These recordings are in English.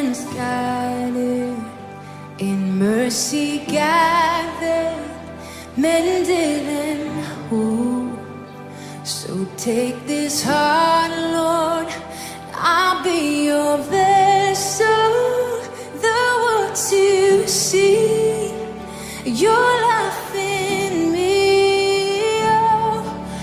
hands guided, in mercy gathered, mended and whole. So take this heart, Lord, I'll be your vessel, the world to see your life in me. Oh,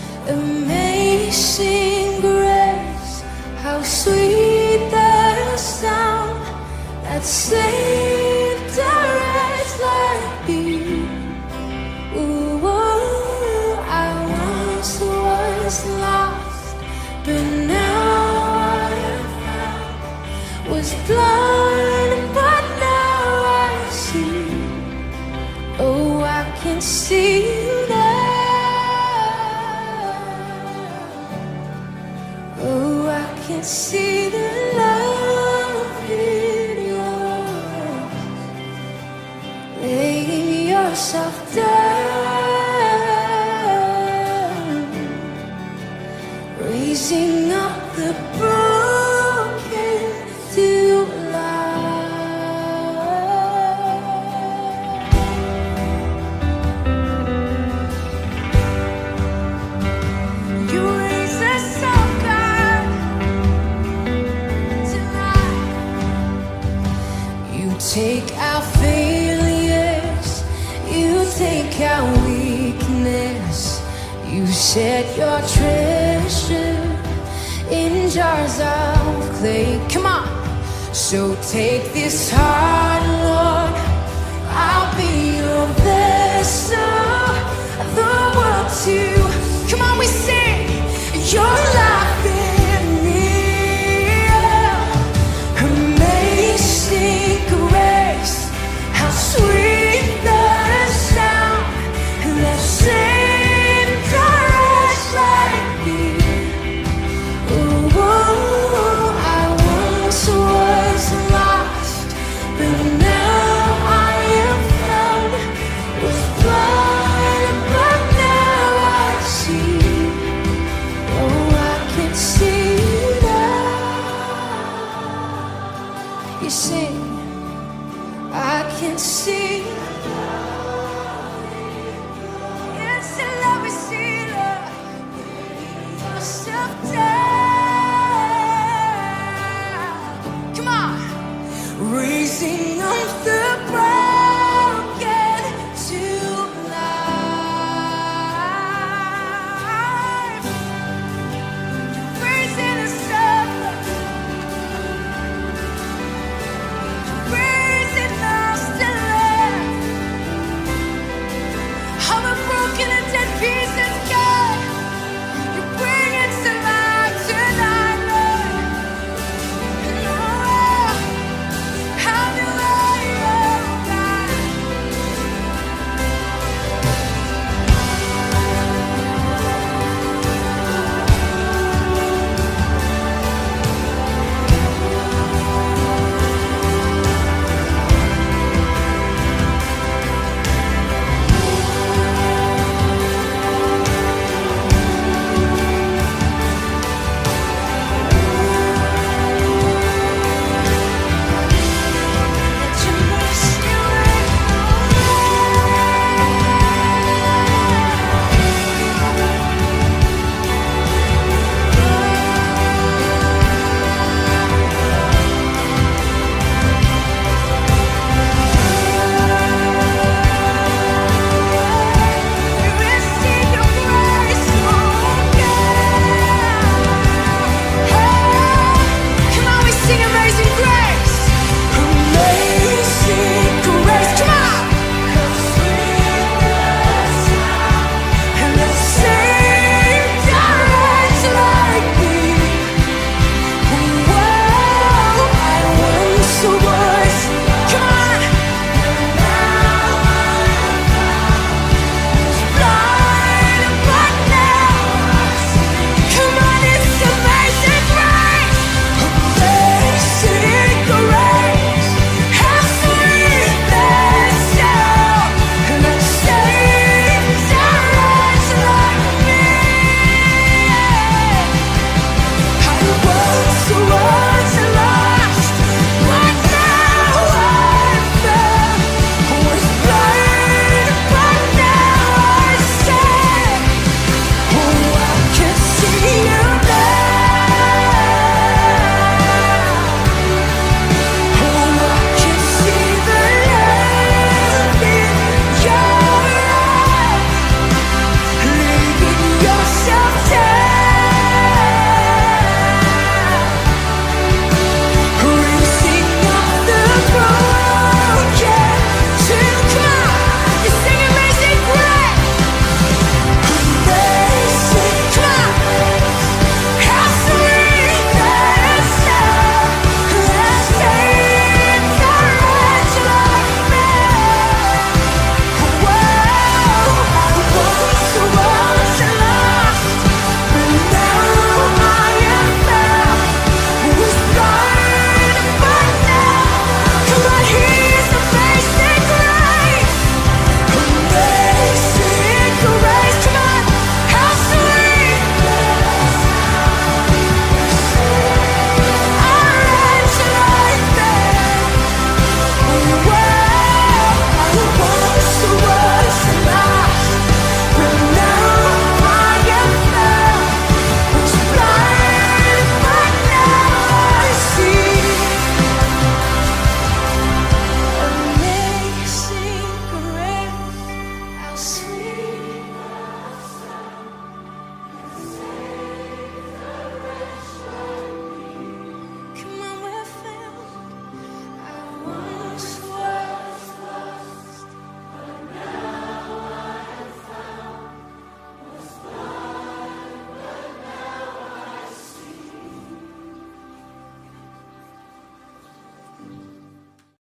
amazing grace, how sweet the sound that saved a wretch like me. Ooh, I once was lost, but now I am found. Was blind, but now I see. Oh, I can see now. Oh, I can see the love in your eyes, laying yourself down, raising up the broken to life. You raise us up, God, tonight. You take our failures, you take our weakness. You set your treasure in jars of clay. Come on. So take this heart, Lord, I'll be your vessel, the world to. Come on, we sing your life in me. Amazing grace, how sweet the sound that saved a wretch like me. Oh, I once was lost, but now I am found. Was blind, but now I see. Oh, I can see now. You sing, I can see. It's the love we see, Lord. Yourself down. Come on. Raising